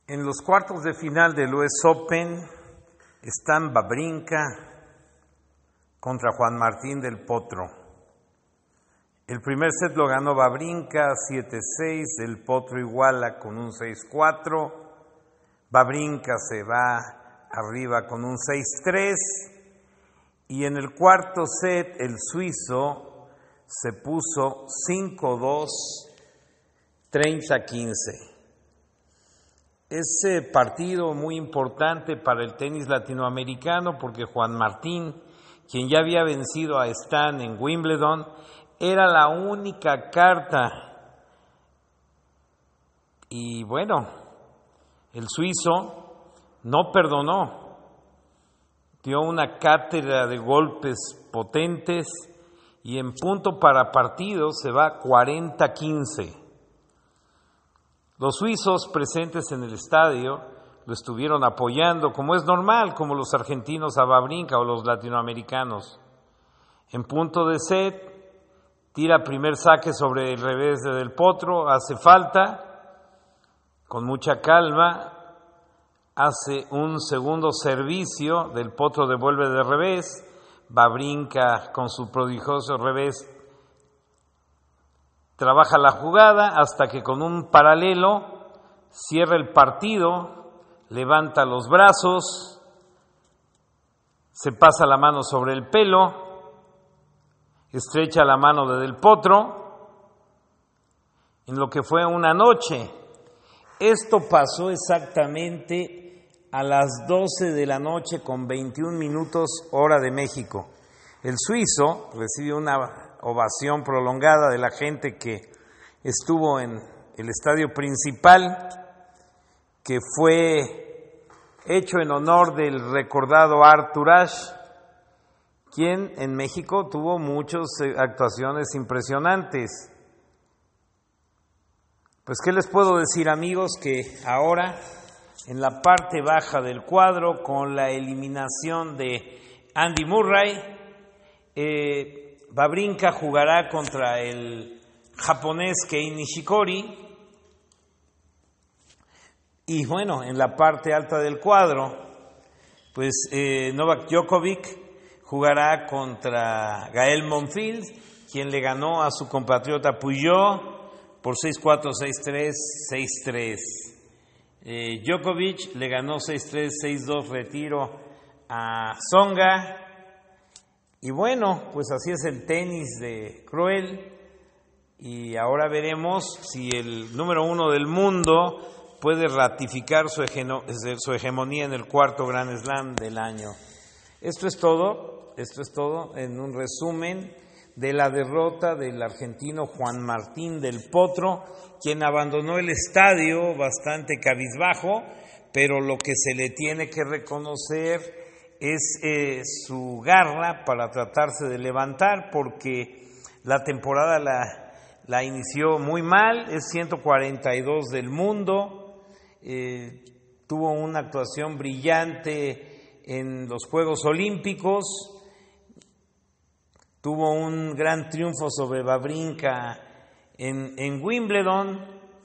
En los cuartos de final del US Open están Wawrinka contra Juan Martín del Potro. El primer set lo ganó Wawrinka 7-6, del Potro iguala con un 6-4. Wawrinka se va arriba con un 6-3 y en el cuarto set el suizo se puso 5-2, 30-15. Ese partido muy importante para el tenis latinoamericano porque Juan Martín, quien ya había vencido a Stan en Wimbledon, era la única carta. Y bueno, el suizo no perdonó, dio una cátedra de golpes potentes y en punto para partido se va 40-15. Los suizos presentes en el estadio lo estuvieron apoyando, como es normal, como los argentinos a Wawrinka o los latinoamericanos. En punto de set, tira primer saque sobre el revés del Potro, hace falta, con mucha calma, hace un segundo servicio, del Potro devuelve de revés, Wawrinka con su prodigioso revés trabaja la jugada hasta que con un paralelo cierra el partido, levanta los brazos, se pasa la mano sobre el pelo, estrecha la mano de Del Potro, en lo que fue una noche. Esto pasó exactamente a las 12 de la noche con 21 minutos hora de México. El suizo recibió una ovación prolongada de la gente que estuvo en el estadio principal, que fue hecho en honor del recordado Arthur Ashe, quien en México tuvo muchas actuaciones impresionantes. Pues, ¿qué les puedo decir, amigos? Que ahora, en la parte baja del cuadro, con la eliminación de Andy Murray, Wawrinka jugará contra el japonés Kei Nishikori. Y bueno, en la parte alta del cuadro, pues Novak Djokovic jugará contra Gael Monfils, quien le ganó a su compatriota Puyol por 6-4, 6-3, 6-3. Djokovic le ganó 6-3, 6-2 retiro a Tsonga. Y bueno, pues así es el tenis de Cruel, y ahora veremos si el número 1 del mundo puede ratificar su hegemonía en el cuarto Grand Slam del año. Esto es todo en un resumen de la derrota del argentino Juan Martín del Potro, quien abandonó el estadio bastante cabizbajo, pero lo que se le tiene que reconocer es su garra para tratarse de levantar, porque la temporada la inició muy mal, es 142 del mundo, tuvo una actuación brillante en los Juegos Olímpicos, tuvo un gran triunfo sobre Wawrinka en Wimbledon,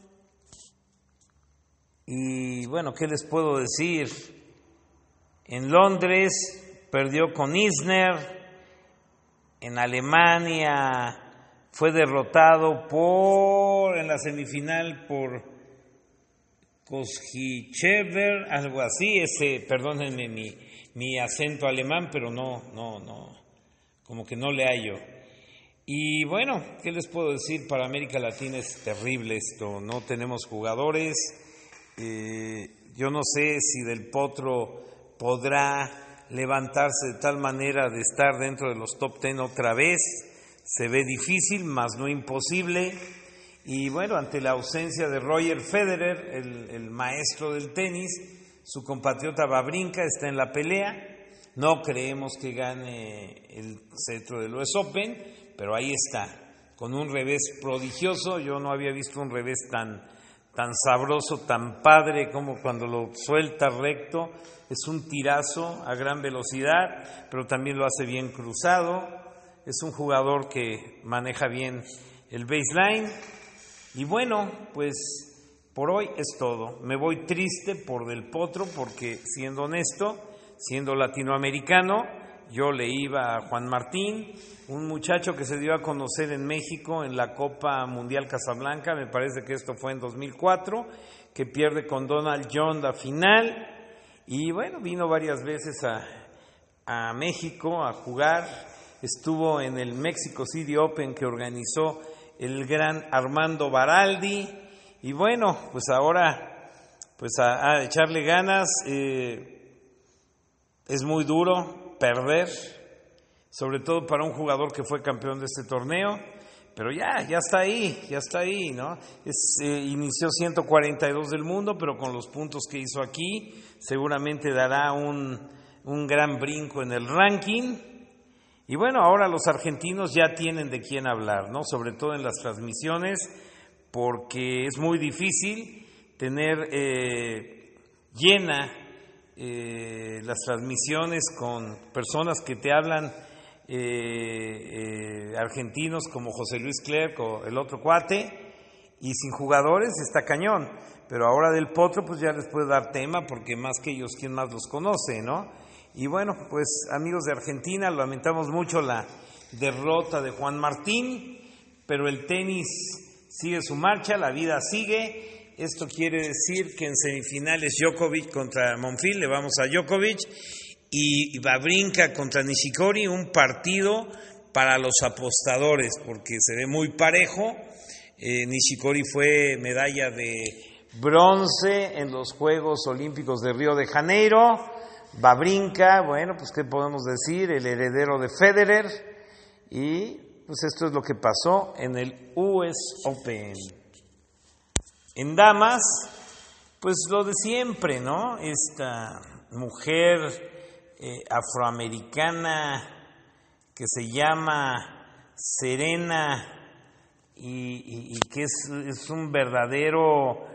y bueno, ¿qué les puedo decir? En Londres perdió con Isner, en Alemania fue derrotado en la semifinal por Koschichever, algo así, perdónenme mi acento alemán, pero no, como que no le hallo. Y bueno, ¿qué les puedo decir? Para América Latina es terrible esto, no tenemos jugadores, yo no sé si Del Potro podrá levantarse de tal manera de estar dentro de los top 10 otra vez. Se ve difícil, mas no imposible. Y bueno, ante la ausencia de Roger Federer, el maestro del tenis, su compatriota Wawrinka está en la pelea. No creemos que gane el cetro del US Open, pero ahí está, con un revés prodigioso. Yo no había visto un revés tan sabroso, tan padre como cuando lo suelta recto. Es un tirazo a gran velocidad, pero también lo hace bien cruzado. Es un jugador que maneja bien el baseline. Y bueno, pues Por hoy es todo. Me voy triste por Del Potro porque, siendo honesto, siendo latinoamericano, yo le iba a Juan Martín, un muchacho que se dio a conocer en México en la Copa Mundial Casablanca, me parece que esto fue en 2004, que pierde con Donald John la final, y bueno, vino varias veces a México a jugar, estuvo en el Mexico City Open que organizó el gran Armando Baraldi, y bueno, pues ahora pues a echarle ganas. Es muy duro perder, sobre todo para un jugador que fue campeón de este torneo, pero ya está ahí, ¿no? Inició 142 del mundo, pero con los puntos que hizo aquí, seguramente dará un gran brinco en el ranking. Y bueno, ahora los argentinos ya tienen de quién hablar, ¿no? Sobre todo en las transmisiones, porque es muy difícil tener llena las transmisiones con personas que te hablan argentinos como José Luis Clerc o el otro cuate, y sin jugadores está cañón. Pero ahora Del Potro pues ya les puede dar tema, porque más que ellos, ¿quién más los conoce, no? Y bueno, pues amigos de Argentina, lamentamos mucho la derrota de Juan Martín, pero el tenis sigue su marcha, la vida sigue. Esto quiere decir que en semifinales Djokovic contra Monfils, le vamos a Djokovic, y Wawrinka contra Nishikori, un partido para los apostadores, porque se ve muy parejo. Nishikori fue medalla de bronce en los Juegos Olímpicos de Río de Janeiro. Wawrinka, bueno, pues qué podemos decir, el heredero de Federer, y pues esto es lo que pasó en el US Open. En damas, pues lo de siempre, ¿no? Esta mujer afroamericana que se llama Serena y que es un verdadero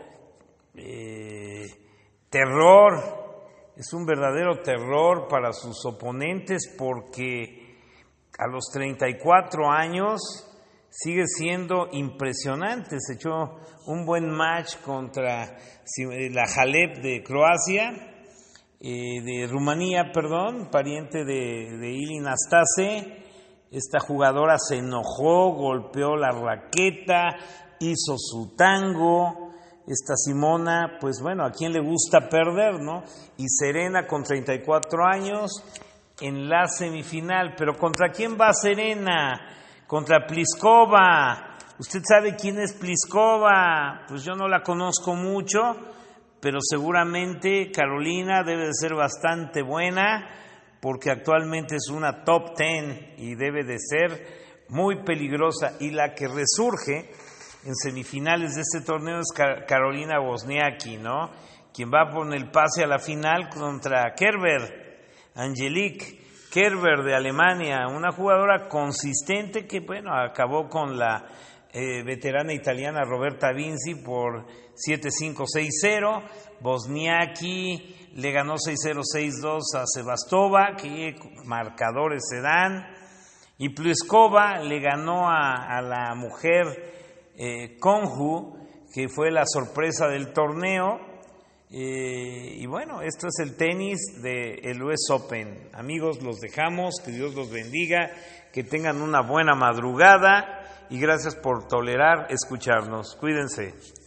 terror para sus oponentes, porque a los 34 años sigue siendo impresionante. Se echó un buen match contra la Halep de Croacia, de Rumanía, pariente de Ilie Nastase. Esta jugadora se enojó, golpeó la raqueta, hizo su tango. Esta Simona, pues bueno, ¿a quién le gusta perder, no? Y Serena con 34 años en la semifinal. ¿Pero contra quién va Serena? Contra Pliskova. ¿Usted sabe quién es Pliskova? Pues yo no la conozco mucho, pero seguramente Carolina debe de ser bastante buena, porque actualmente es una top 10 y debe de ser muy peligrosa. Y la que resurge en semifinales de este torneo es Carolina Wozniacki, ¿no? Quien va por el pase a la final contra Kerber, Angelique Kerber de Alemania, una jugadora consistente que, bueno, acabó con la veterana italiana Roberta Vinci por 7-5, 6-0. Wozniacki le ganó 6-0, 6-2 a Sebastova, que marcadores se dan. Y Pliskova le ganó a la mujer Konju, que fue la sorpresa del torneo. Y bueno, esto es el tenis del US Open. Amigos, los dejamos, que Dios los bendiga, que tengan una buena madrugada y gracias por tolerar escucharnos. Cuídense.